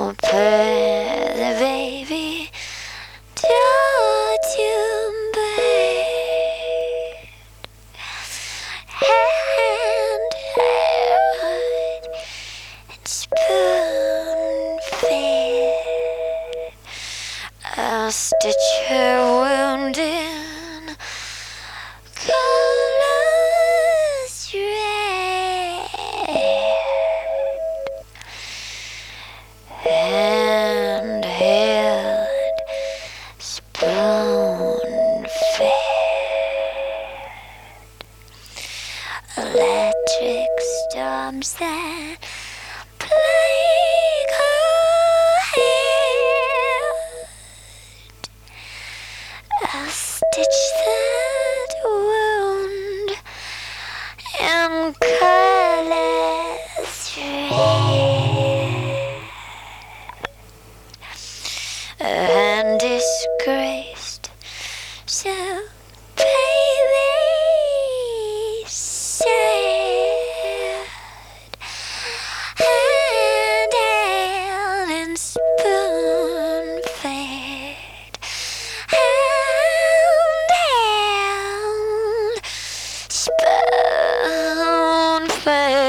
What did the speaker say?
put the baby down to bed. Hand held and spoon fed. A stitch her wound in colors red. Hand held, spoon fed. Electric storms that plague her head. I'll stitch that wound in colors red. And disgraced, so baby sad. Hand held and spoon fed. Hand held, spoon fed.